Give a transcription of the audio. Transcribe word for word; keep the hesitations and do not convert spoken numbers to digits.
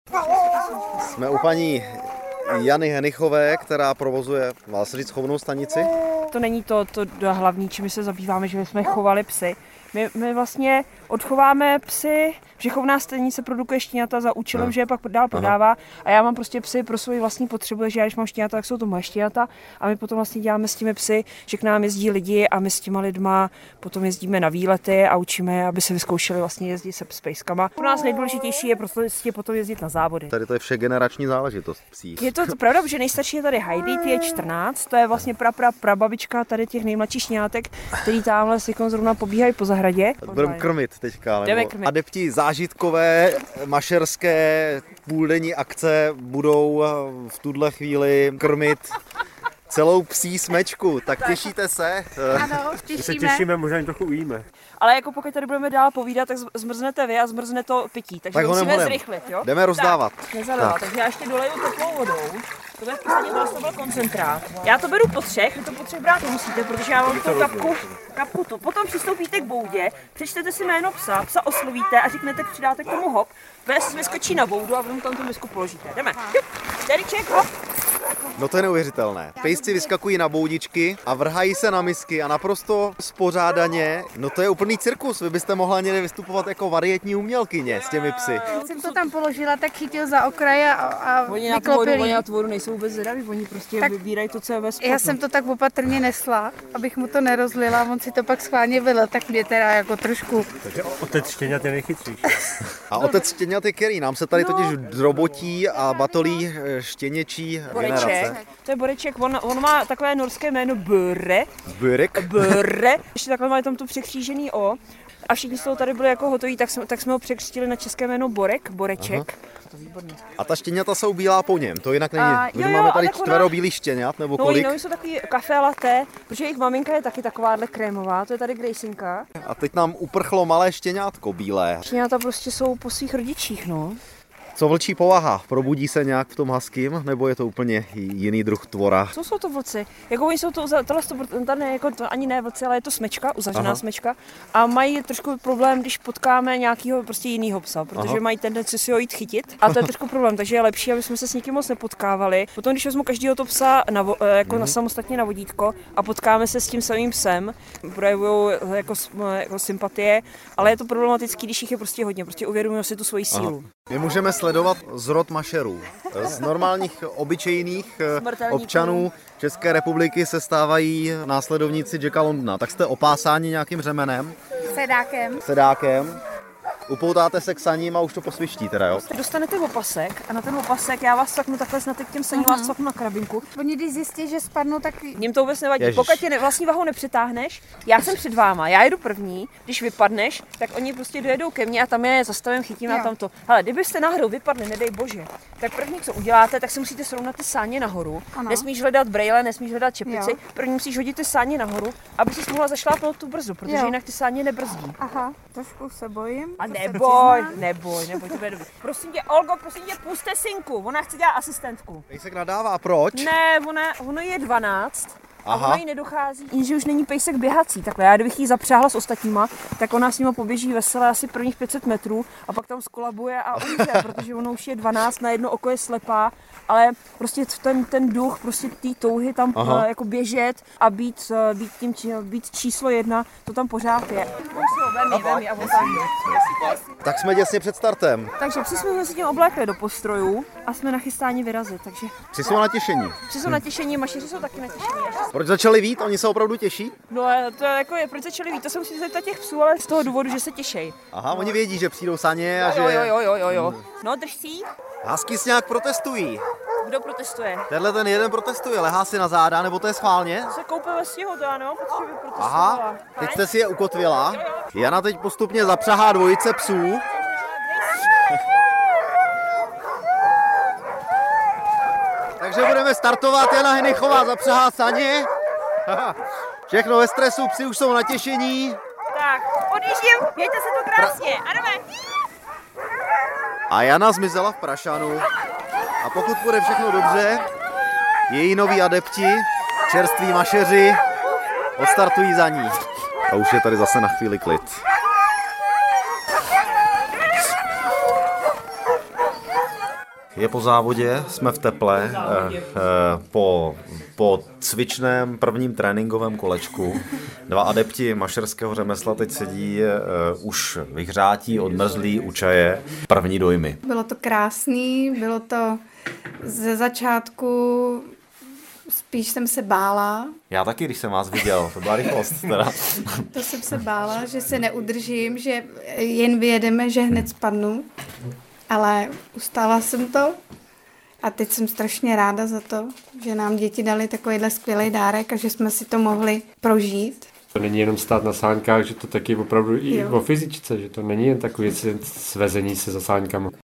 Jsme u paní Jany Henichové, která provozuje, má se říct, chovnou stanici? To není to, to hlavní, čím se zabýváme, že jsme chovali psy. My, my vlastně odchováme psy, že chovná stanice produkuje štěňata za účelem, no. že je pak dál prodává. A já mám prostě psy pro svoji vlastní potřebu, že já když mám štěňata, tak jsou to moje štěňata. A my potom vlastně děláme s těmi psy, že k nám jezdí lidi a my s těma lidma potom jezdíme na výlety a učíme je, aby se vyzkoušeli vlastně jezdit se pejskama. Pro nás nejdůležitější je prostě potom jezdit na závody. Tady to je všegenerační záležitost psí. Je to, to pravda, že nejstarší je tady Heidi, ty je čtrnáct, to je vlastně pra, pra, prababička tady těch nejmladších štěňátek, který tamhle si zrovna pobíhají po zahradě. Budeme krmit teďka, nebo krmit. Adepti zážitkové, mašerské půldenní akce budou v tuhle chvíli krmit celou psí smečku, tak těšíte se? Ano, těšíme. Se těšíme, možná jim trochu ujíme. Ale jako pokud tady budeme dál povídat, tak zmrznete vy a zmrzne to pití, takže tak musíme honem, zrychlit, jo? Jdeme rozdávat. Tak, nezalila, takže já ještě doleju teplou vodou. To bude v podstatě to byl koncentrát. Já to beru po třech, vy to po třech brát nemusíte, protože já mám tu kapku, kapku tu. Potom přistoupíte k boudě, přečtete si jméno psa, psa oslovíte a řeknete, přidáte k tomu hop. Pes vyskočí na boudu a potom tam tu misku položíte. Jdeme. Čtyřiček, hop. No to je neuvěřitelné. Pejsci vyskakují na boudičky a vrhají se na misky a naprosto spořádaně. No to je úplný cirkus. Vy byste mohla někde vystupovat jako varietní umělkyně s těmi psy. Když jsem to tam položila, tak chytil za okraj a, a oni na tvoru, oni na tvoru nejsou vůbec zdraví, oni prostě tak vybírají to, co je ve spodu. Já jsem to tak opatrně nesla, abych mu to nerozlila, on si to pak schválně vylil, tak mě teda jako trošku. Takže otec štěňat je nejchytřejší. A otec štěňat je který? Nám se tady totiž drobotí a batolí štěněčí generace. To je Boreček, on, on má takové norské jméno Böre. Börek. Böre. Ještě takhle má tam to překřížený O. A všichni z toho tady byli jako hotoví, tak jsme, tak jsme ho překřtili na české jméno Borek, Boreček. To výborný. A ta štěňata jsou bílá po něm, to jinak není. A, jo, jo, máme tady čtvero ona... bílých štěňat, nebo no, kolik? No, jsou takový kafe latte, protože jejich maminka je taky takováhle krémová, to je tady Graysinka. A teď nám uprchlo malé štěňátko bílé. Štěňata prostě jsou po svých rodičích, no. Co vlčí povaha? Probudí se nějak v tom huskym, nebo je to úplně jiný druh tvora? Co jsou to vlci? Jako oni jsou to, tohle to, ne, jako to ani ne vlci, ale je to smečka, uzavřená smečka. A mají trošku problém, když potkáme nějakého prostě jiného psa, protože Aha. mají tendenci si ho jít chytit. A to je trošku problém, takže je lepší, aby jsme se s nikým moc nepotkávali. Potom, když vezmu každého to psa na, jako mm. na samostatně na vodítko a potkáme se s tím samým psem, projevují jako, jako sympatie, ale je to problematický, když jich je prostě hodně, prostě uvědomují si tu svoji sílu. Aha. My můžeme sledovat zrod mašerů. Z normálních, obyčejných občanů České republiky se stávají následovníci Jacka Londona. Tak jste opásáni nějakým řemenem? Sedákem. Sedákem. Upoutáte se k saním a už to posviští teda, jo? Dostanete opasek a na ten opasek já vás cvaknu takhle snad k těm saním, uh-huh. vás cvaknu na krabinku. Oni když zjistí, že spadnou, tak... Ním to vůbec nevadí. Ježiš. Pokud tě vlastní vahou nepřetáhneš, já jsem před váma, já jedu první, když vypadneš, tak oni prostě dojedou ke mně a tam je zastavím, chytím a tam to. Hele, kdybyste náhodou vypadli, nedej bože, tak první, co uděláte, tak si musíte srovnat ty sáně nahoru. Ano. Nesmíš hledat brejle, nesmíš hledat čepici, jo. První musíš hodit ty sáně nahoru, aby si mohla zašlápnout tu brzdu, protože jo. jinak ty sáně nebrzdí. Aha, trošku se bojím. A neboj, neboj, neboj, to bude dobrý. Prosím tě, Olgo, prosím tě, puste synku, ona chce dělat asistentku. Pejsek nadává, proč? Ne, ona, ono je dvanáct. Aha. A ona jí nedochází, že už není pejsek běhací. Takhle, já kdybych jí zapřáhla s ostatníma, tak ona s nima poběží veselé asi prvních pět set metrů a pak tam skolabuje a umře, protože ona už je dvanáct, na jedno oko je slepá, ale prostě ten, ten duch, prostě té touhy tam Aha. jako běžet a být, být, tím, být číslo jedna, to tam pořád je. Vemi, vemi, a tak jsme těsně před startem. Takže psi jsme se tím oblékli do postrojů a jsme nachystáni vyrazit. Takže... Psi jsou na těšení. Psi jsou na těšení, mašeři jsou taky na těšení. Proč začali vít? Oni se opravdu těší? No to je jako je, proč začali vít? To se musí zeptat těch psů, ale z toho důvodu, že se těší. Aha, no. Oni vědí, že přijdou saně a jo, že... Jo, jo, jo, jo, jo. No, drž si. Husky nějak protestují. Kdo protestuje? Tenhle ten jeden protestuje, lehá si na záda, nebo to je schválně? Se koupil ve sněhu, to ano, protože by protestovala. Aha, teď jste si je ukotvila. Jana teď postupně zapřahá dvojice psů. Takže budeme startovat, Jana Henichová zapřahá saně. Všechno ve stresu, psi už jsou na těšení. Tak, odjíždím, mějte se to krásně, a jdeme. A Jana zmizela v Prašanu. A pokud bude všechno dobře, její noví adepti, čerství mašeři, odstartují za ní. A už je tady zase na chvíli klid. Je po závodě, jsme v teple, po, po cvičném prvním tréninkovém kolečku. Dva adepti mašerského řemesla teď sedí už vyhřátí, odmrzlí u čaje. První dojmy. Bylo to krásný, bylo to ze začátku, spíš jsem se bála. Já taky, když jsem vás viděl, to byla rychlost teda. To jsem se bála, že se neudržím, že jen vyjedeme, že hned spadnu. Ale ustála jsem to a teď jsem strašně ráda za to, že nám děti dali takovýhle skvělý dárek a že jsme si to mohli prožít. To není jenom stát na sáňkách, že to taky opravdu i Jo. o fyzičce, že to není jen takový svezení se za sáňkama.